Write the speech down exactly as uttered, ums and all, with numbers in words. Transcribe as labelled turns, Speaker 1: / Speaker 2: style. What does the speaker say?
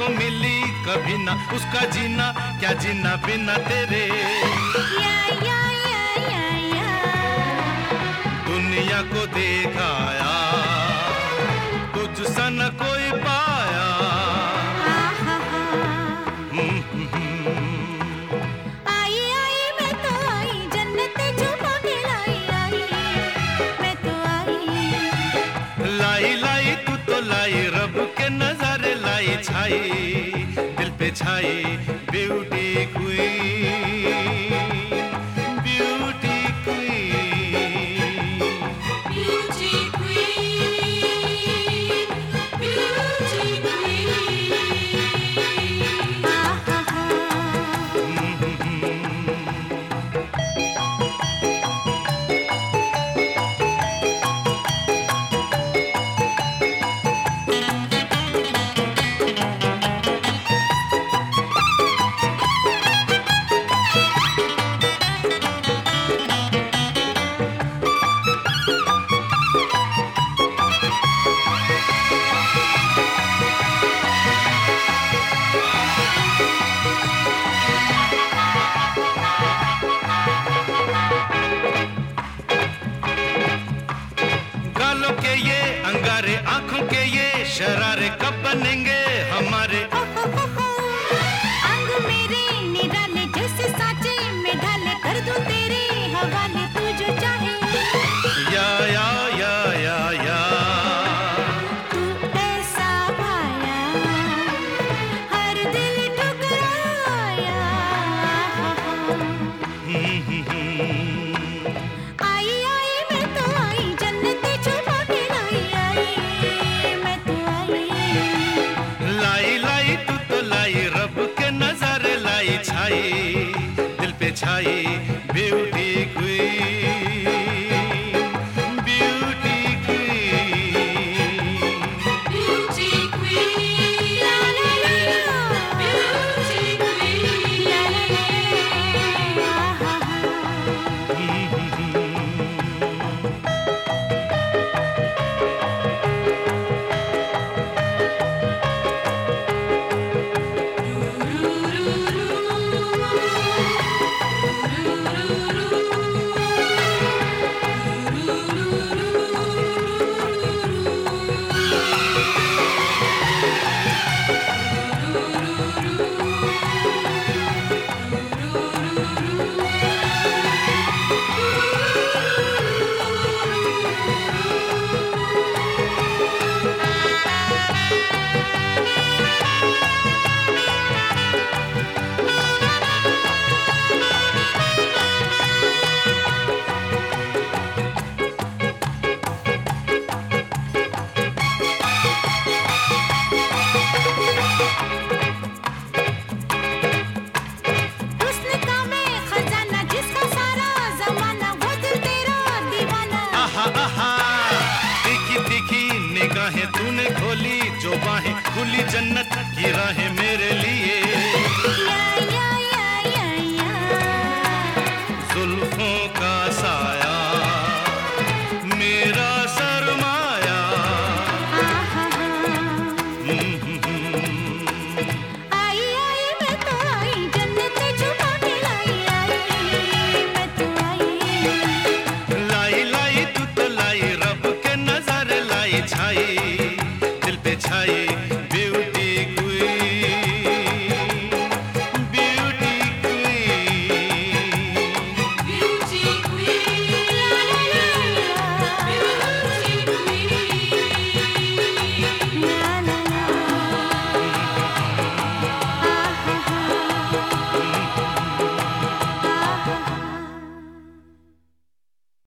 Speaker 1: को मिली कभी ना उसका जीना, क्या जीना बिना तेरे।
Speaker 2: या या या या या
Speaker 1: दुनिया को देखाया तुझ सा न कोई पाया।
Speaker 2: आई आई मैं तो आई, जन्नत छुपा के लाई आई, मैं तो आई।
Speaker 1: लाई लाई तू तो लाई, रब के नजारे लाई, छाई दिल पे छाई beauty queen, beauty queen,
Speaker 2: beauty queen, beauty queen.
Speaker 1: गालों के ये अंगारे, आंखों के ये शरारे, कब बनेंगे हमारे।
Speaker 2: अंग मेरे निराले जैसे साँचे में ढाले, कर दूं तेरे हवाले तू जो चाहे।
Speaker 1: या या या या या
Speaker 2: तू ऐसा भाया हर दिल ठुकराया। आई आई मैं तो आई, जन्नत छुपा के लाई आई, मैं तो आई।
Speaker 1: लाई लाई तू तो लाई, रब के नजारे लाई, छाई दिल पे छाई beauty queen, beauty queen,
Speaker 2: beauty queen, ला ला ला, ब्यूटी क्वीन, ला ला ला। हुस्न का मैं खजाना, जिसका सारा जमाना, वो दिल तेरा दीवाना।
Speaker 1: आहा आहा तीखी तीखी निगाहें तूने खोली जो बाहें, खुली जन्नत की राहें मेरे